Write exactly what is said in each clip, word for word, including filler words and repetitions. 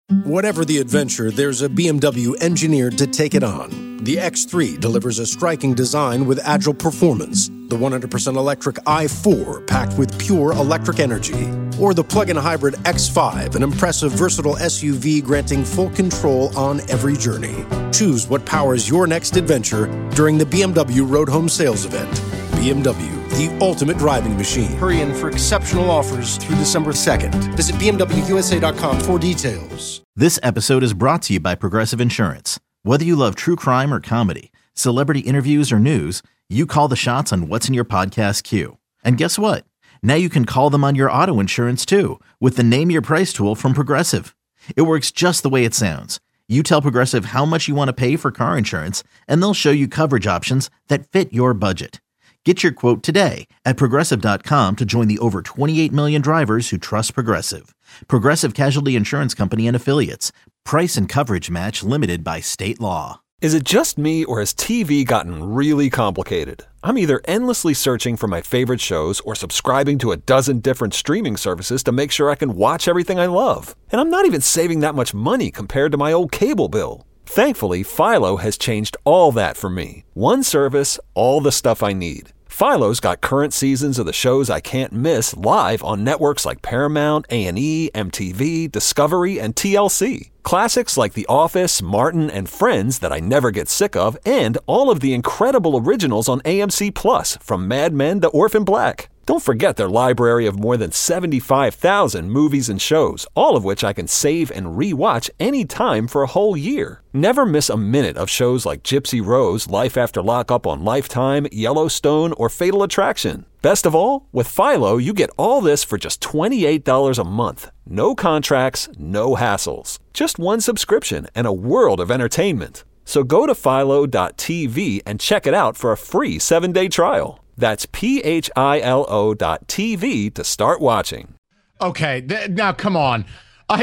Whatever the adventure, there's a B M W engineered to take it on. The X three delivers a striking design with agile performance. The one hundred percent electric i four packed with pure electric energy. Or the plug-in hybrid X five, an impressive versatile S U V granting full control on every journey. Choose what powers your next adventure during the B M W Road Home Sales Event. B M W, the ultimate driving machine. Hurry in for exceptional offers through December second. Visit B M W U S A dot com for details. This episode is brought to you by Progressive Insurance. Whether you love true crime or comedy, celebrity interviews or news, you call the shots on what's in your podcast queue. And guess what? Now you can call them on your auto insurance too with the Name Your Price tool from Progressive. It works just the way it sounds. You tell Progressive how much you want to pay for car insurance, and they'll show you coverage options that fit your budget. Get your quote today at Progressive dot com to join the over twenty-eight million drivers who trust Progressive. Progressive Casualty Insurance Company and Affiliates. Price and coverage match limited by state law. Is it just me, or has T V gotten really complicated? I'm either endlessly searching for my favorite shows or subscribing to a dozen different streaming services to make sure I can watch everything I love. And I'm not even saving that much money compared to my old cable bill. Thankfully, Philo has changed all that for me. One service, all the stuff I need. Philo's got current seasons of the shows I can't miss live on networks like Paramount, A and E, M T V, Discovery, and T L C. Classics like The Office, Martin, and Friends that I never get sick of, and all of the incredible originals on A M C Plus, from Mad Men to Orphan Black. Don't forget their library of more than seventy-five thousand movies and shows, all of which I can save and re-watch anytime for a whole year. Never miss a minute of shows like Gypsy Rose, Life After Lockup on Lifetime, Yellowstone, or Fatal Attraction. Best of all, with Philo, you get all this for just twenty-eight dollars a month. No contracts, no hassles. Just one subscription and a world of entertainment. So go to philo dot t v and check it out for a free seven-day trial. That's P H I L O dot T V to start watching. Okay, th- now come on. I,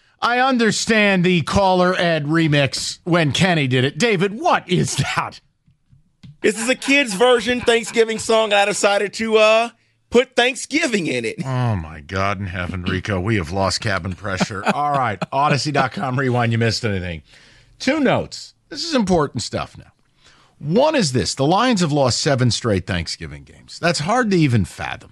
I understand the Caller Ed remix when Kenny did it. David, what is that? This is a kid's version Thanksgiving song. I decided to uh, put Thanksgiving in it. Oh, my God in heaven, Rico. We have lost cabin pressure. All right, Odyssey dot com rewind. You missed anything. Two notes. This is important stuff now. One is this. The Lions have lost seven straight Thanksgiving games. That's hard to even fathom.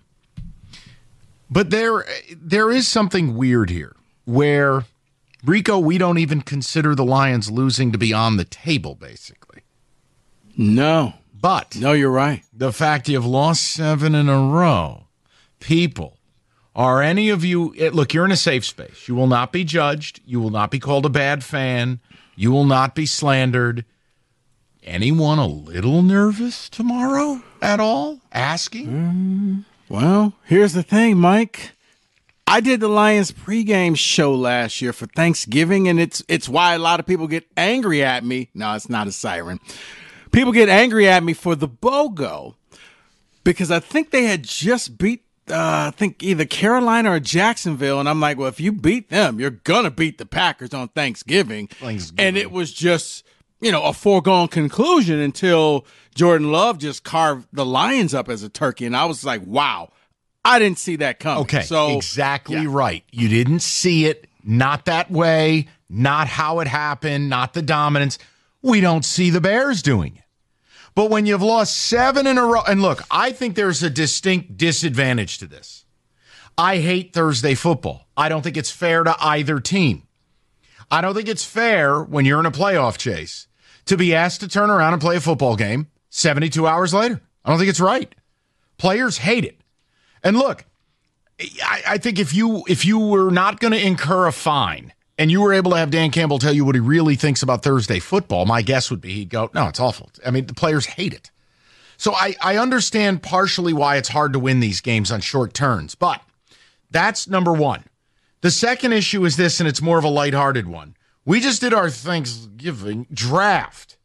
But there, there is something weird here where, Rico, we don't even consider the Lions losing to be on the table, basically. No. But no, you're right. The fact you've lost seven in a row, people, are any of you, look, you're in a safe space. You will not be judged. You will not be called a bad fan. You will not be slandered. Anyone a little nervous tomorrow at all? Asking? Mm, well, here's the thing, Mike. I did the Lions pregame show last year for Thanksgiving, and it's it's why a lot of people get angry at me. No, it's not a siren. People get angry at me for the BOGO because I think they had just beat, uh, I think, either Carolina or Jacksonville, and I'm like, well, if you beat them, you're going to beat the Packers on Thanksgiving. Thanksgiving. And it was just, you know, a foregone conclusion until Jordan Love just carved the Lions up as a turkey. And I was like, wow, I didn't see that coming. Okay, so, exactly yeah. right. You didn't see it, not that way, not how it happened, not the dominance. We don't see the Bears doing it. But when you've lost seven in a row, and look, I think there's a distinct disadvantage to this. I hate Thursday football. I don't think it's fair to either team. I don't think it's fair when you're in a playoff chase to be asked to turn around and play a football game seventy-two hours later. I don't think it's right. Players hate it. And look, I, I think if you if you were not going to incur a fine and you were able to have Dan Campbell tell you what he really thinks about Thursday football, my guess would be he'd go, no, it's awful. I mean, the players hate it. So I, I understand partially why it's hard to win these games on short turns, but that's number one. The second issue is this, and it's more of a lighthearted one. We just did our Thanksgiving draft.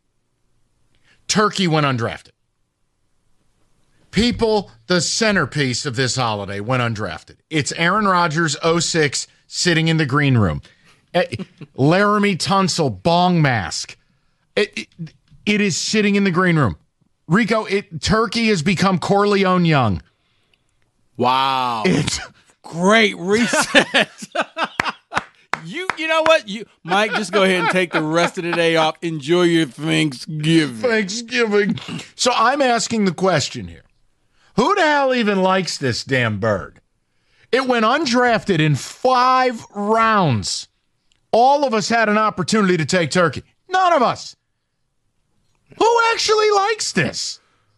Turkey went undrafted. People, the centerpiece of this holiday went undrafted. It's Aaron Rodgers, oh six, sitting in the green room. Laramie Tunsil, bong mask. It, it, it is sitting in the green room. Rico, it, Turkey has become Corleone Young. Wow. It's great reset. You you know what? You Mike, just go ahead and take the rest of the day off. Enjoy your Thanksgiving. Thanksgiving. So I'm asking the question here. Who the hell even likes this damn bird? It went undrafted in five rounds. All of us had an opportunity to take turkey. None of us. Who actually likes this?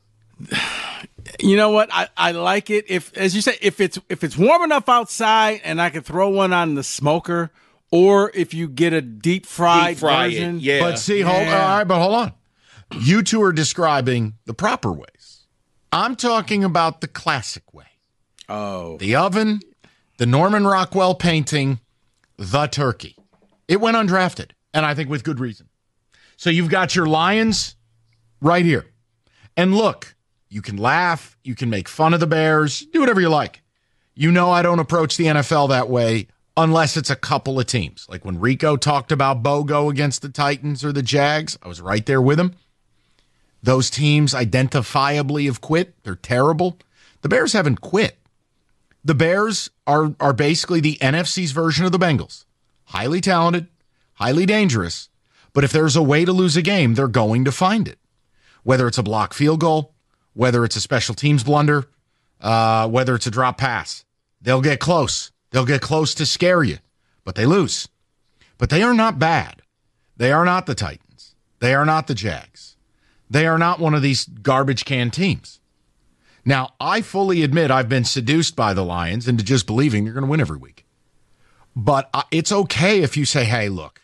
You know what? I, I like it if, as you say, if it's if it's warm enough outside and I can throw one on the smoker, or if you get a deep fried Deep fry version. it, yeah. But see, hold, Yeah. all right, but hold on. You two are describing the proper ways. I'm talking about the classic way. Oh, The oven, the Norman Rockwell painting, the turkey. It went undrafted, and I think with good reason. So you've got your Lions right here. And look, you can laugh, you can make fun of the Bears, do whatever you like. You know I don't approach the N F L that way unless it's a couple of teams. Like when Rico talked about BOGO against the Titans or the Jags, I was right there with him. Those teams identifiably have quit. They're terrible. The Bears haven't quit. The Bears are, are basically the N F C's version of the Bengals. Highly talented, highly dangerous, but if there's a way to lose a game, they're going to find it. Whether it's a block field goal, whether it's a special teams blunder, uh, whether it's a drop pass, they'll get close. They'll get close to scare you, but they lose. But they are not bad. They are not the Titans. They are not the Jags. They are not one of these garbage can teams. Now, I fully admit I've been seduced by the Lions into just believing they're going to win every week. But uh, it's okay if you say, hey, look,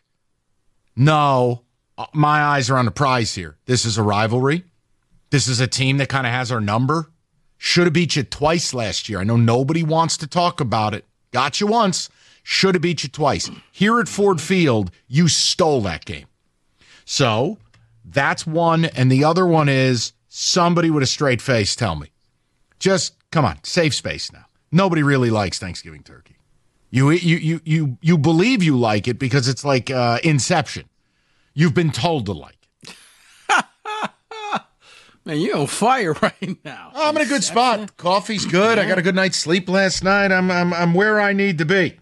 no, uh, my eyes are on the prize here. This is a rivalry. This is a team that kind of has our number. Should have beat you twice last year. I know nobody wants to talk about it. Got you once. Should have beat you twice. Here at Ford Field, you stole that game. So that's one. And the other one is somebody with a straight face tell me. Just, come on, safe space now. Nobody really likes Thanksgiving turkey. You you you you you believe you like it because it's like uh, Inception. You've been told to like it. man, you're on fire right now. Oh, I'm in a good spot. Coffee's good. I got a good night's sleep last night. I'm I'm I'm where I need to be.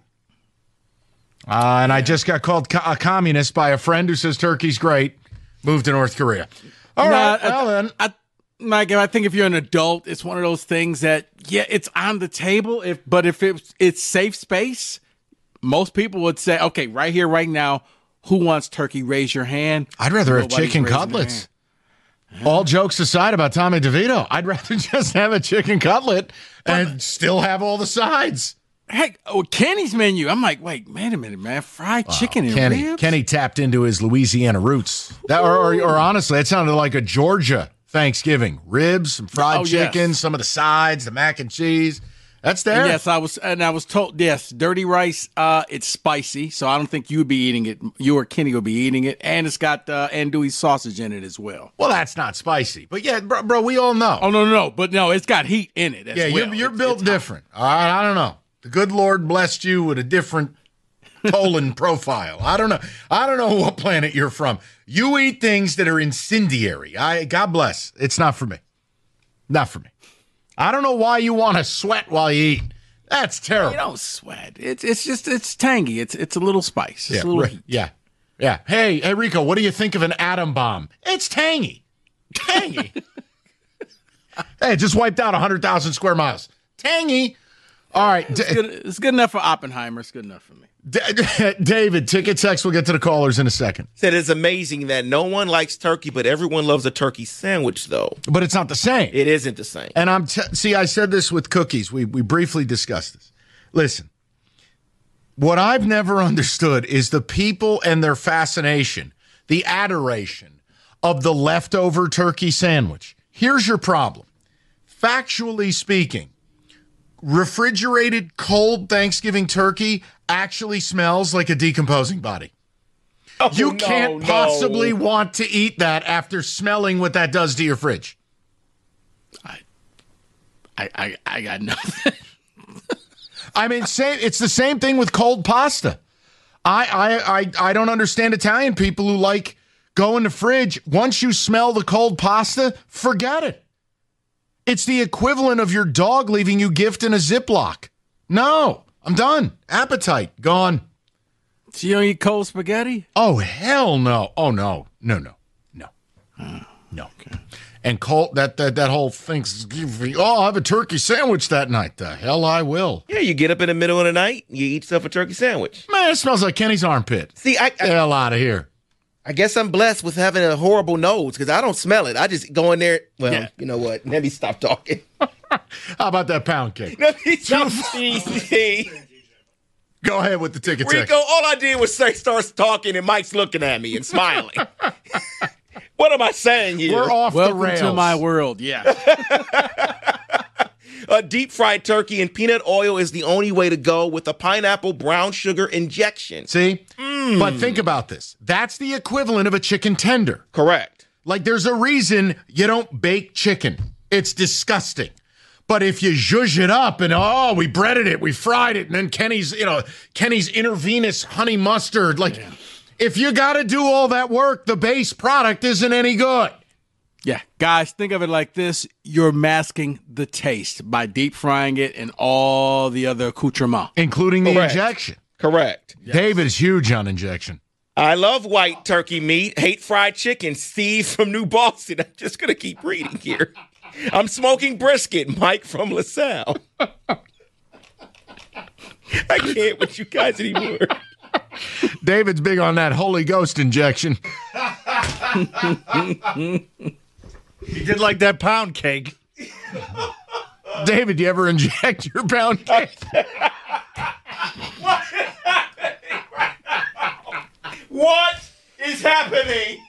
Uh, and I just got called co- a communist by a friend who says turkey's great. Moved to North Korea. All Nah, right. Well I, then. I, Mike, I think if you're an adult, it's one of those things that, yeah, it's on the table. If But if it's, it's safe space, most people would say, okay, right here, right now, who wants turkey? Raise your hand. I'd rather have Nobody's chicken raising their cutlets. hand. All jokes aside about Tommy DeVito, I'd rather just have a chicken cutlet and still have all the sides. Heck, oh, Kenny's menu. I'm like, wait, wait a minute, man. Fried chicken and Kenny, ribs? Kenny tapped into his Louisiana roots. That, or, or, or honestly, it sounded like a Georgia Thanksgiving. Ribs, some fried Oh, yes. chicken, some of the sides, the mac and cheese. That's there. And yes, I was, and I was told, yes, dirty rice. Uh, it's spicy, so I don't think you would be eating it. You or Kenny will be eating it, and it's got uh, andouille sausage in it as well. Well, that's not spicy, but yeah, bro, bro we all know. Oh no, no, no, but no, it's got heat in it. As yeah, well. you're, you're It's- built it's hot. different. All right, I don't know. The good Lord blessed you with a different colon profile. I don't know. I don't know what planet you're from. You eat things that are incendiary. I God bless. It's not for me. Not for me. I don't know why you want to sweat while you eat. That's terrible. You don't sweat. It's it's just it's tangy. It's it's a little spice. It's yeah, a little right, heat. yeah, yeah. Hey, hey, Rico, what do you think of an atom bomb? It's tangy. Tangy. Hey, it just wiped out one hundred thousand square miles. Tangy. All right. It's good, it's good enough for Oppenheimer. It's good enough for me. D- David, ticket text. We'll get to the callers in a second. Said it's amazing that no one likes turkey, but everyone loves a turkey sandwich, though. But it's not the same. It isn't the same. And I'm t- see, I said this with cookies. We we briefly discussed this. Listen, what I've never understood is the people and their fascination, the adoration of the leftover turkey sandwich. Here's your problem. Factually speaking, refrigerated cold Thanksgiving turkey actually smells like a decomposing body. Oh, You no, can't no. possibly want to eat that after smelling what that does to your fridge. I I I got nothing. I mean, same, it's the same thing with cold pasta. I, I I I don't understand Italian people who like go in the fridge. Once you smell the cold pasta, forget it. It's the equivalent of your dog leaving you gift in a Ziploc. No, I'm done. Appetite, gone. So you don't eat cold spaghetti? Oh, hell no. Oh, no. No, no. No. Oh, no. Okay. And Colt, that, that, that whole Thanksgiving, oh, I'll have a turkey sandwich that night. The hell I will. Yeah, you get up in the middle of the night, you eat yourself a turkey sandwich. Man, it smells like Kenny's armpit. See, I, I hell out of here. I guess I'm blessed with having a horrible nose because I don't smell it. I just go in there. Well, Yeah. you know what? Let me stop talking. How about that pound cake? Let me stop easy. Go ahead with the ticket Rico, text. all I did was say start talking and Mike's looking at me and smiling. What am I saying here? We're off Welcome the rails. to my world. Yeah. A deep fried turkey and peanut oil is the only way to go with a pineapple brown sugar injection. See? But think about this. That's the equivalent of a chicken tender. Correct. Like, there's a reason you don't bake chicken. It's disgusting. But if you zhuzh it up and, oh, we breaded it, we fried it, and then Kenny's, you know, Kenny's intravenous honey mustard. Like, yeah. If you got to do all that work, the base product isn't any good. Yeah. Guys, think of it like this. You're masking the taste by deep frying it and all the other accoutrements. Including the Correct. injection. Correct. Yes. David is huge on injection. I love white turkey meat, hate fried chicken. Steve from New Boston. I'm just going to keep reading here. I'm smoking brisket. Mike from LaSalle. I can't with you guys anymore. David's big on that Holy Ghost injection. He did like that pound cake. David, do you ever inject your pound cake? What is happening right now? What is happening?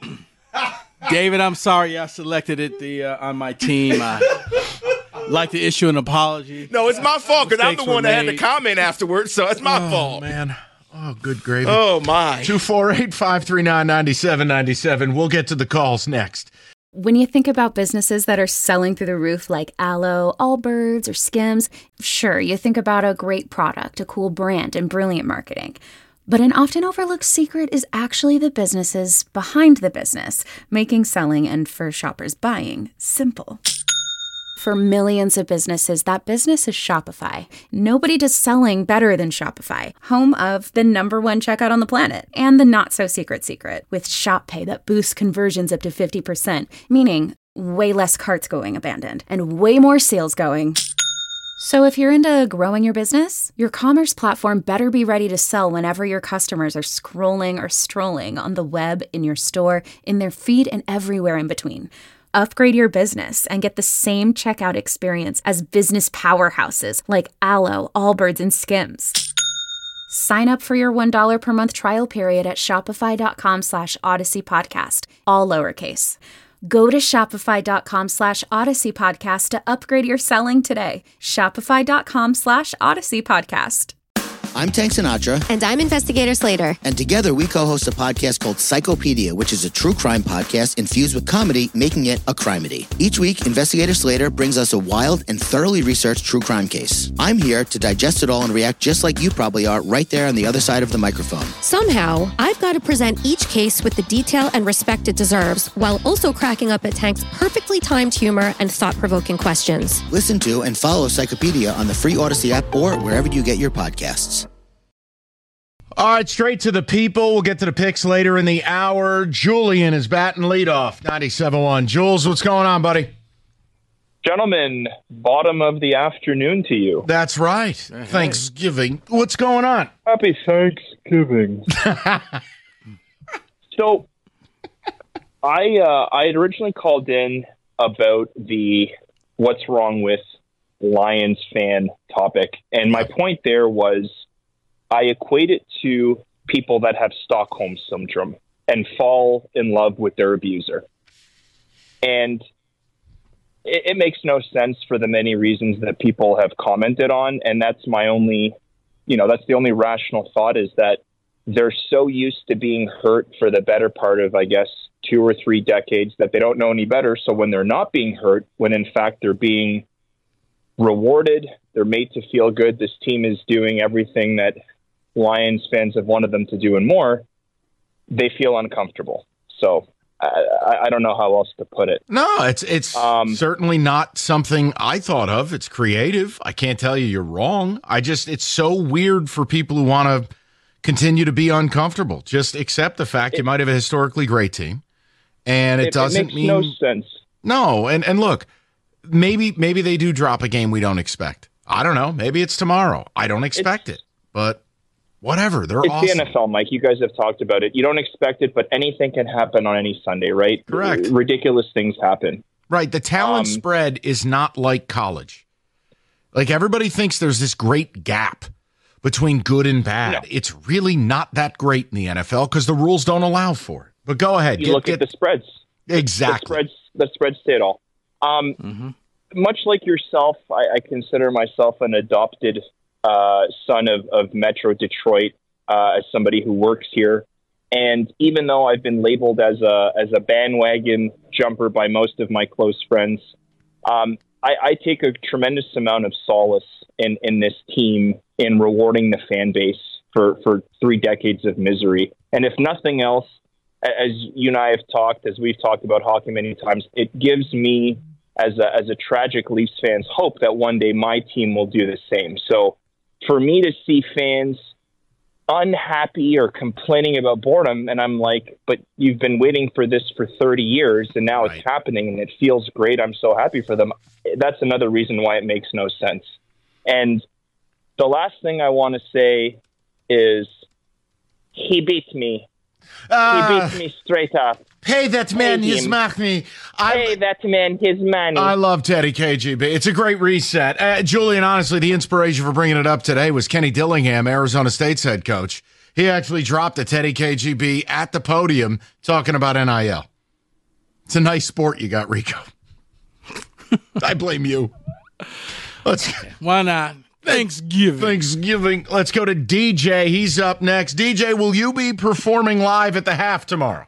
David, I'm sorry I selected it the uh, on my team. I like to issue an apology. No, it's my fault because I'm the Mistakes one were that had to made. comment afterwards, so it's my Oh, fault. man. Oh, good gravy. Oh, my. two four eight, five three nine, nine seven nine seven. We'll get to the calls next. When you think about businesses that are selling through the roof like Aloe, Allbirds, or Skims, sure, you think about a great product, a cool brand, and brilliant marketing. But an often overlooked secret is actually the businesses behind the business, making selling and for shoppers buying simple. For millions of businesses, that business is Shopify. Nobody does selling better than Shopify, home of the number one checkout on the planet, and the not-so-secret secret, with Shop Pay that boosts conversions up to fifty percent, meaning way less carts going abandoned, and way more sales going. So if you're into growing your business, your commerce platform better be ready to sell whenever your customers are scrolling or strolling on the web, in your store, in their feed, and everywhere in between. Upgrade your business and get the same checkout experience as business powerhouses like Aloe, Allbirds, and Skims. Sign up for your one dollar per month trial period at shopify.com slash Odyssey Podcast, all lowercase. Go to shopify.com slash Odyssey Podcast to upgrade your selling today. Shopify.com slash Odyssey Podcast. I'm Tank Sinatra. And I'm Investigator Slater. And together we co-host a podcast called Psychopedia, which is a true crime podcast infused with comedy, making it a crimedy. Each week, Investigator Slater brings us a wild and thoroughly researched true crime case. I'm here to digest it all and react just like you probably are right there on the other side of the microphone. Somehow, I've got to present each case with the detail and respect it deserves, while also cracking up at Tank's perfectly timed humor and thought-provoking questions. Listen to and follow Psychopedia on the free Odyssey app or wherever you get your podcasts. All right, straight to the people. We'll get to the picks later in the hour. Julian is batting leadoff, ninety-seven point one. Jules, what's going on, buddy? Gentlemen, bottom of the afternoon to you. That's right. Hey. Thanksgiving. What's going on? Happy Thanksgiving. So, I uh, I had originally called in about the what's wrong with Lions fan topic, and my point there was I equate it to people that have Stockholm syndrome and fall in love with their abuser. And it, it makes no sense for the many reasons that people have commented on. And that's my only, you know, that's the only rational thought, is that they're so used to being hurt for the better part of, I guess, two or three decades that they don't know any better. So when they're not being hurt, when in fact they're being rewarded, they're made to feel good, this team is doing everything that Lions fans have wanted them to do and more, they feel uncomfortable. So I, I don't know how else to put it. No, it's it's um, certainly not something I thought of. It's creative. I can't tell you you're wrong. I just, it's so weird for people who want to continue to be uncomfortable. Just accept the fact it, you might have a historically great team, and it, it doesn't it makes mean no sense. No, and and look, maybe maybe they do drop a game we don't expect. I don't know. Maybe it's tomorrow. I don't expect it's, it, but whatever. They're it's awesome. the N F L, Mike. You guys have talked about it. You don't expect it, but anything can happen on any Sunday, right? Correct. Ridiculous things happen. Right. The talent um, spread is not like college. Like everybody thinks there's this great gap between good and bad. No. It's really not that great in the N F L because the rules don't allow for it. But go ahead. You get, look get, at the spreads. Exactly. The spreads, the spreads say it all. Um, mm-hmm. Much like yourself, I, I consider myself an adopted uh, son of, of Metro Detroit uh, as somebody who works here. And even though I've been labeled as a as a bandwagon jumper by most of my close friends, um, I, I take a tremendous amount of solace in, in this team in rewarding the fan base for, for three decades of misery. And if nothing else, as you and I have talked, as we've talked about hockey many times, it gives me, as a, as a tragic Leafs fan, hope that one day my team will do the same. So for me to see fans unhappy or complaining about boredom, and I'm like, but you've been waiting for this for thirty years, and now right. it's happening, and it feels great. I'm so happy for them. That's another reason why it makes no sense. And the last thing I want to say is he beat me. Uh, he beat me straight up. Pay that man his money. Pay that man his money. I love Teddy K G B. It's a great reset. Uh, Julian, honestly, the inspiration for bringing it up today was Kenny Dillingham, Arizona State's head coach. He actually dropped a Teddy K G B at the podium talking about N I L. It's a nice sport you got, Rico. I blame you. Let's. Why not? Thanksgiving. Thanksgiving. Let's go to D J. He's up next. D J, will you be performing live at the half tomorrow?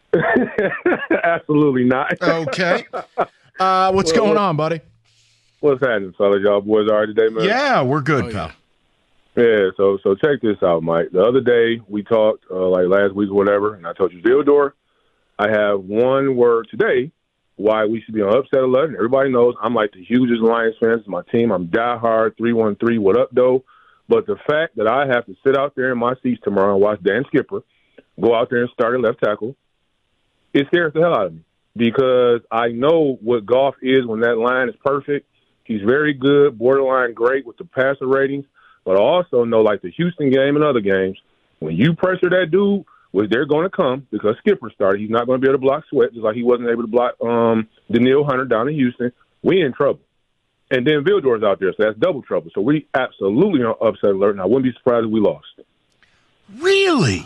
Absolutely not. Okay. Uh, what's well, going on, buddy? What's happening, fellas? Y'all boys all right today, man? Yeah, we're good, oh, pal. Yeah. yeah, so so check this out, Mike. The other day we talked, uh, like last week or whatever, and I told you, Vildor, I have one word today why we should be on upset alert. Everybody knows I'm like the hugest Lions fans. It's my team. I'm diehard, three one three, what up, though? But the fact that I have to sit out there in my seats tomorrow and watch Dan Skipper go out there and start at left tackle, it scares the hell out of me because I know what Goff is when that line is perfect. He's very good, borderline great with the passer ratings, but I also know, like the Houston game and other games, when you pressure that dude, which they're going to come because Skipper started, he's not going to be able to block Sweat, just like he wasn't able to block um, Danielle Hunter down in Houston. We in trouble. And then Vildor's out there, so that's double trouble. So we absolutely on upset alert, and I wouldn't be surprised if we lost. Really?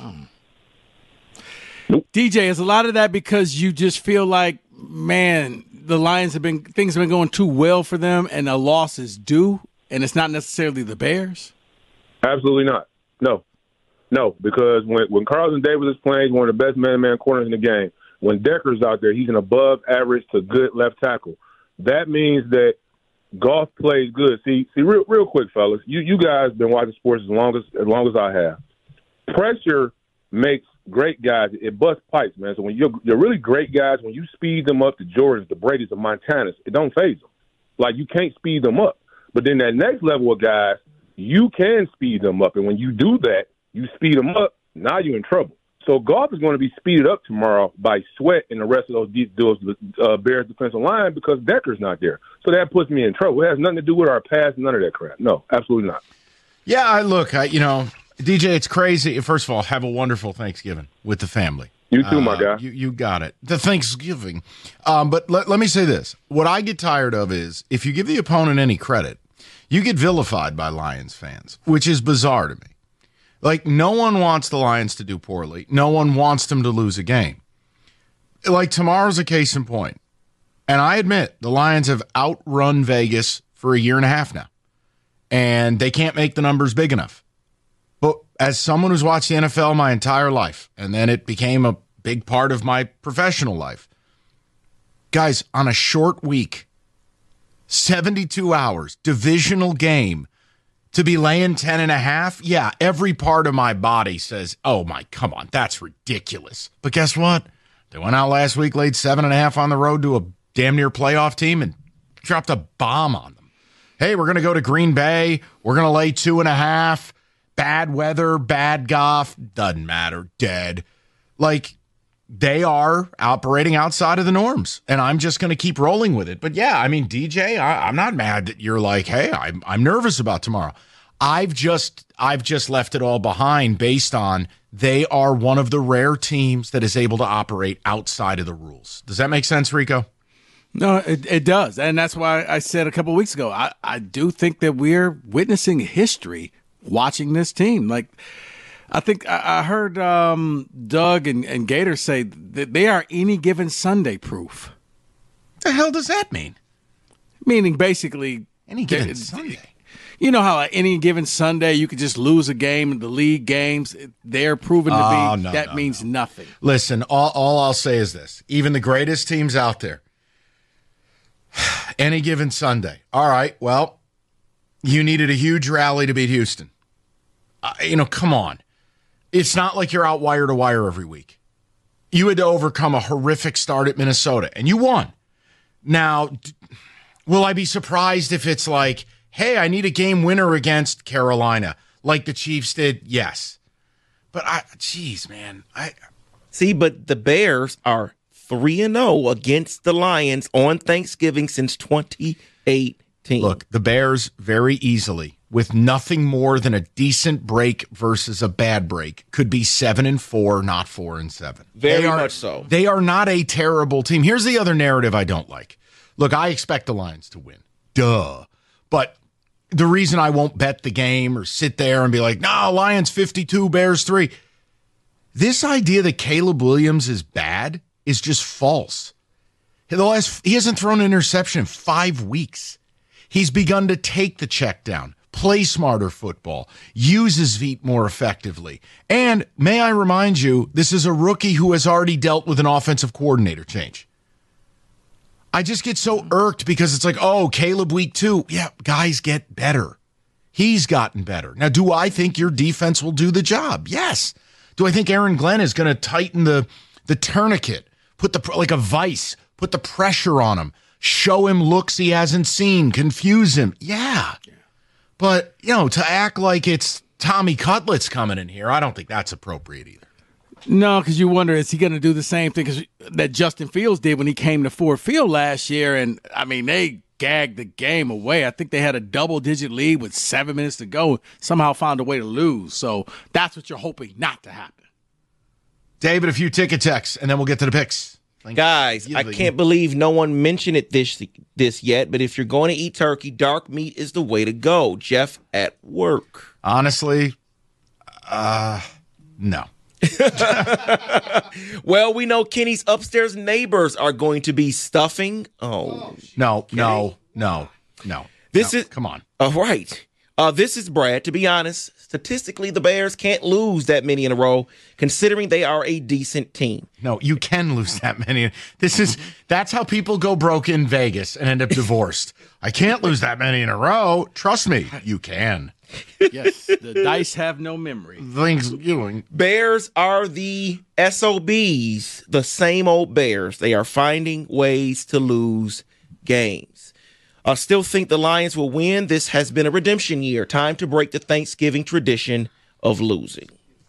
D J, is a lot of that because you just feel like, man, the Lions have been things have been going too well for them, and a loss is due, and it's not necessarily the Bears? Absolutely not. No, no, because when when Carlton Davis is playing, he's one of the best man-to-man corners in the game. When Decker's out there, he's an above-average to good left tackle. That means that Goff plays good. See, see, real, real quick, fellas, you you guys been watching sports as long as as long as I have. Pressure makes great guys, it busts pipes, man. So when you're, you're really great guys, when you speed them up to Jordans, the Brady's, the Montanas, it don't phase them. Like, you can't speed them up. But then that next level of guys, you can speed them up. And when you do that, you speed them up, now you're in trouble. So Goff is going to be speeded up tomorrow by Sweat and the rest of those, those uh, Bears defensive line because Decker's not there. So that puts me in trouble. It has nothing to do with our pass, none of that crap. No, absolutely not. Yeah, I look, I, you know, D J, it's crazy. First of all, have a wonderful Thanksgiving with the family. You too, uh, my guy. You, you got it. The Thanksgiving. Um, but let, let me say this. What I get tired of is if you give the opponent any credit, you get vilified by Lions fans, which is bizarre to me. Like, no one wants the Lions to do poorly. No one wants them to lose a game. Like, tomorrow's a case in point. And I admit, the Lions have outrun Vegas for a year and a half now. And they can't make the numbers big enough. But as someone who's watched the N F L my entire life, and then it became a big part of my professional life, guys, on a short week, seventy-two hours, divisional game, to be laying ten and a half, yeah, every part of my body says, oh my, come on, that's ridiculous. But guess what? They went out last week, laid seven and a half on the road to a damn near playoff team and dropped a bomb on them. Hey, we're going to go to Green Bay. We're going to lay two and a half. bad weather, bad Goff, doesn't matter, dead. Like, they are operating outside of the norms, and I'm just going to keep rolling with it. But yeah, I mean, D J, I, I'm not mad that you're like, hey, I'm I'm nervous about tomorrow. I've just I've just left it all behind based on they are one of the rare teams that is able to operate outside of the rules. Does that make sense, Rico? No, it, it does. And that's why I said a couple of weeks ago, I, I do think that we're witnessing history watching this team. Like, I think I, I heard um, Doug and, and Gator say that they are any given Sunday proof. The hell does that mean? Meaning basically any given they, Sunday. You know how like, any given Sunday you could just lose a game in the league games. They're proven to be. Oh, no, that no, means no. nothing. Listen, all, all I'll say is this. Even the greatest teams out there, any given Sunday. All right, well, you needed a huge rally to beat Houston. Uh, you know, come on. It's not like you're out wire to wire every week. You had to overcome a horrific start at Minnesota, and you won. Now, d- will I be surprised if it's like, hey, I need a game winner against Carolina, like the Chiefs did? Yes. But, I, geez, man. I See, but the Bears are three and oh against the Lions on Thanksgiving since twenty eighteen. Look, the Bears very easily, with nothing more than a decent break versus a bad break, could be seven and four, not four and seven. Very they are, much so. They are not a terrible team. Here's the other narrative I don't like. Look, I expect the Lions to win. Duh. But the reason I won't bet the game or sit there and be like, no, Lions fifty-two, Bears three. This idea that Caleb Williams is bad is just false. The last, he hasn't thrown an interception in five weeks. He's begun to take the check down, play smarter football, use his feet more effectively. And may I remind you, this is a rookie who has already dealt with an offensive coordinator change. I just get so irked because it's like, oh, Caleb week two. Yeah, guys get better. He's gotten better. Now, do I think your defense will do the job? Yes. Do I think Aaron Glenn is going to tighten the, the tourniquet, put the like a vice, put the pressure on him, show him looks he hasn't seen, confuse him? Yeah. But, you know, to act like it's Tommy Cutlets coming in here, I don't think that's appropriate either. No, because you wonder, is he going to do the same thing cause, that Justin Fields did when he came to Ford Field last year? And, I mean, they gagged the game away. I think they had a double-digit lead with seven minutes to go, somehow found a way to lose. So that's what you're hoping not to happen. David, a few ticket texts, and then we'll get to the picks. Thank Guys, you. I can't believe no one mentioned it this this yet, but if you're going to eat turkey, dark meat is the way to go. Jeff at work. Honestly, uh, no. Well, we know Kenny's upstairs neighbors are going to be stuffing. Oh, no, okay. no, no, no. This no, is come on. All uh, right. Uh, this is Brad. To be honest, statistically, the Bears can't lose that many in a row, considering they are a decent team. No, you can lose that many. This is that's how people go broke in Vegas and end up divorced. I can't lose that many in a row. Trust me, you can. Yes, the dice have no memory. Things you Bears are the S O Bs, the same old Bears. They are finding ways to lose games. I still think the Lions will win. This has been a redemption year. Time to break the Thanksgiving tradition of losing.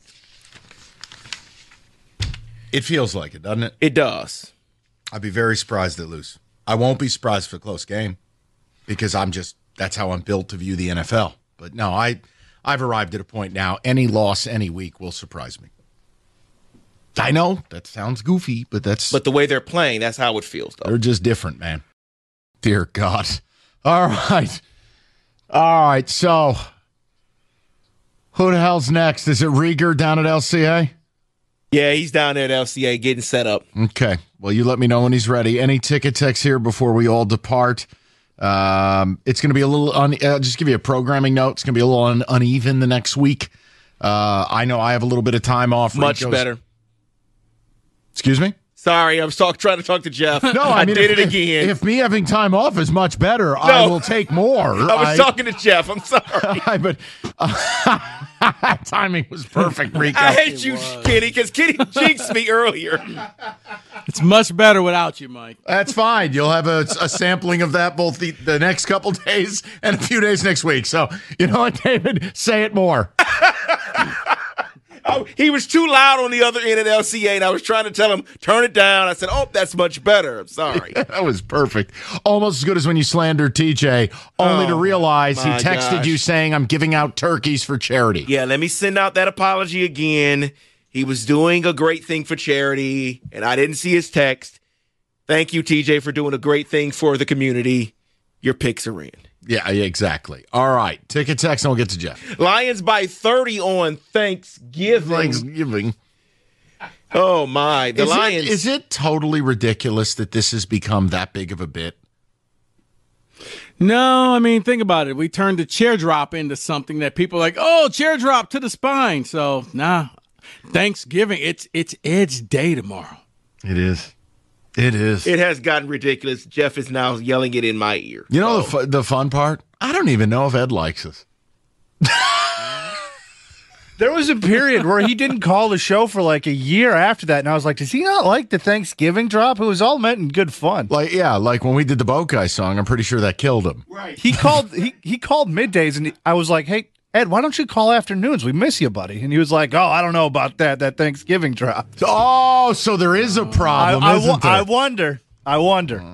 It feels like it, doesn't it? It does. I'd be very surprised they lose. I won't be surprised for a close game because I'm just that's how I'm built to view the N F L. But no, I, I've arrived at a point now. Any loss any week will surprise me. I know that sounds goofy, but that's but the way they're playing, that's how it feels, though. They're just different, man. Dear God. All right. All right. So, who the hell's next? Is it Rieger down at L C A? Yeah, he's down there at L C A getting set up. Okay. Well, you let me know when he's ready. Any ticket text here before we all depart? Um, it's going to be a little, un- uh, just give you a programming note. It's going to be a little un- uneven the next week. Uh, I know I have a little bit of time off. Much Rico's- better. Excuse me? Sorry, I was talk, trying to talk to Jeff. No, I, I mean, did if, it again. If, if me having time off is much better, no, I will take more. I was I, talking to Jeff. I'm sorry. but uh, timing was perfect, Rico. I hate you, was. Kenny, because Kenny jinxed me earlier. It's much better without you, Mike. That's fine. You'll have a, a sampling of that both the, the next couple days and a few days next week. So, you know what, David? Say it more. Oh, he was too loud on the other end of L C A, and I was trying to tell him, turn it down. I said, oh, that's much better. I'm sorry. Yeah, that was perfect. Almost as good as when you slandered T J, only oh, to realize he texted gosh. you saying, I'm giving out turkeys for charity. Yeah, let me send out that apology again. He was doing a great thing for charity, and I didn't see his text. Thank you, T J, for doing a great thing for the community. Your picks are in. Yeah, exactly. All right. Ticket text, and we'll get to Jeff. Lions by thirty on Thanksgiving. Thanksgiving. Oh, my. The is Lions. It, is it totally ridiculous that this has become that big of a bit? No, I mean, think about it. We turned the chair drop into something that people are like, oh, chair drop to the spine. So, nah. Thanksgiving, it's it's Ed's day tomorrow. It is. It is. It has gotten ridiculous. Jeff is now yelling it in my ear. You know oh. the fu- the fun part? I don't even know if Ed likes us. There was a period where he didn't call the show for like a year after that, and I was like, does he not like the Thanksgiving drop? It was all meant in good fun. Like, yeah, like when we did the Boat Guy song, I'm pretty sure that killed him. Right. He called he, he called middays, and I was like, hey, Ed, why don't you call afternoons? We miss you, buddy. And he was like, oh, I don't know about that, that Thanksgiving drop. Oh, so there is a problem, I, I, isn't there? I wonder. I wonder.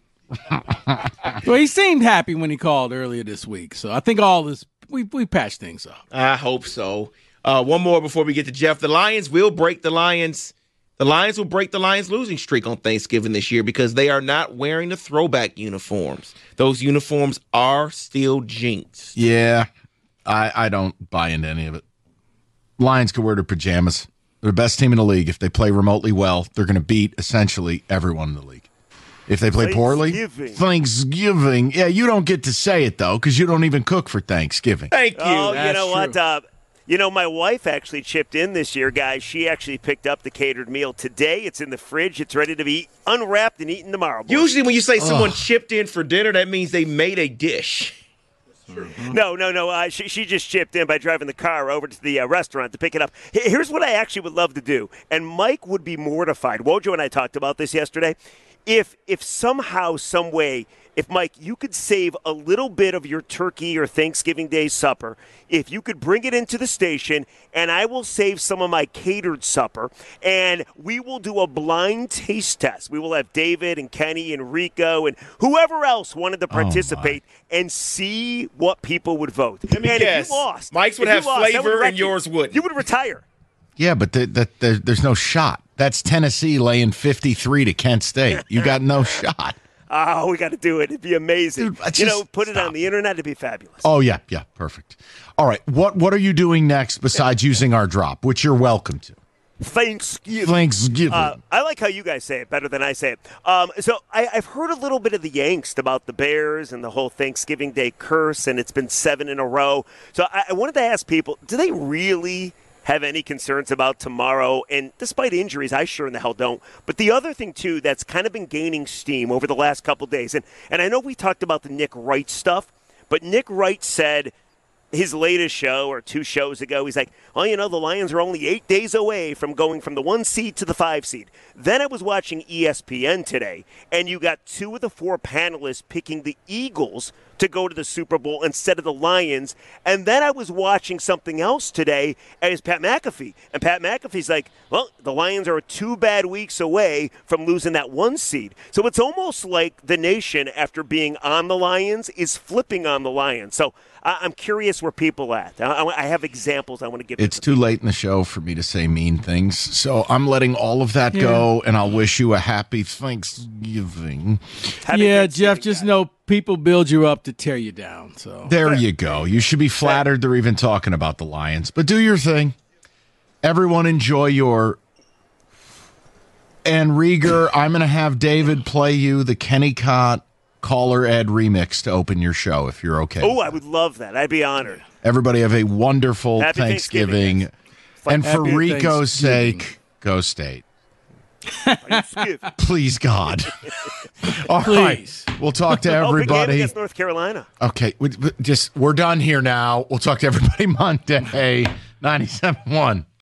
Well, he seemed happy when he called earlier this week. So I think all this, we, we patched things up. I hope so. Uh, one more before we get to Jeff. The Lions will break the Lions. The Lions will break the Lions' losing streak on Thanksgiving this year because they are not wearing the throwback uniforms. Those uniforms are still jinxed. Yeah. I, I don't buy into any of it. Lions can wear their pajamas. They're the best team in the league. If they play remotely well, they're going to beat essentially everyone in the league. If they play poorly, Thanksgiving. Yeah, you don't get to say it, though, because you don't even cook for Thanksgiving. Thank you. Oh, That's you know true. what? Uh, you know, my wife actually chipped in this year, guys. She actually picked up the catered meal today. It's in the fridge. It's ready to be unwrapped and eaten tomorrow. Boys. Usually when you say someone Ugh. chipped in for dinner, that means they made a dish. Mm-hmm. No, no, no. Uh, she, she just chipped in by driving the car over to the uh, restaurant to pick it up. Here's what I actually would love to do, and Mike would be mortified. Wojo and I talked about this yesterday. If if somehow, some way, if, Mike, you could save a little bit of your turkey or Thanksgiving Day supper, if you could bring it into the station, and I will save some of my catered supper, and we will do a blind taste test. We will have David and Kenny and Rico and whoever else wanted to participate oh and see what people would vote. Let me and guess. if you lost, Mike's would if have you lost, flavor would and yours wouldn't. You would retire. Yeah, but the, the, the, there's no shot. That's Tennessee laying fifty-three to Kent State. You got no shot. Oh, we got to do it. It'd be amazing. Dude, just you know, put stop. it on the internet. It'd be fabulous. Oh, yeah, yeah, perfect. All right, what what are you doing next besides using our drop, which you're welcome to? Thanksgiving. Thanksgiving. Uh, I like how you guys say it better than I say it. Um, so I, I've heard a little bit of the angst about the Bears and the whole Thanksgiving Day curse, and it's been seven in a row. So I, I wanted to ask people, do they really have any concerns about tomorrow? And despite injuries, I sure in the hell don't. But the other thing, too, that's kind of been gaining steam over the last couple days, and, and I know we talked about the Nick Wright stuff, but Nick Wright said his latest show or two shows ago, he's like, oh, you know, the Lions are only eight days away from going from the one seed to the five seed. Then I was watching E S P N today, and you got two of the four panelists picking the Eagles to go to the Super Bowl instead of the Lions. And then I was watching something else today, and it's Pat McAfee. And Pat McAfee's like, well, the Lions are two bad weeks away from losing that one seed. So it's almost like the nation, after being on the Lions, is flipping on the Lions. So I- I'm curious where people are at. I-, I have examples I want to give. It's too late in the show for me to say mean things, so I'm letting all of that yeah. go, and I'll wish you a happy Thanksgiving. Happy yeah, Thanksgiving, Jeff, just guys. know people build you up to tear you down. So there you go. You should be flattered they're even talking about the Lions, but do your thing. Everyone enjoy your. And Rieger, I'm going to have David play you the Kenny Cott Caller Ed remix to open your show, if you're okay. Oh, I would love that. I'd be honored. Everybody have a wonderful Happy Thanksgiving. Thanksgiving. And for Happy Rico's sake, go State. Please, God. All Please. right. We'll talk to everybody. Oh, big game against North Carolina. Okay. We, just, we're done here now. We'll talk to everybody Monday. ninety-seven point one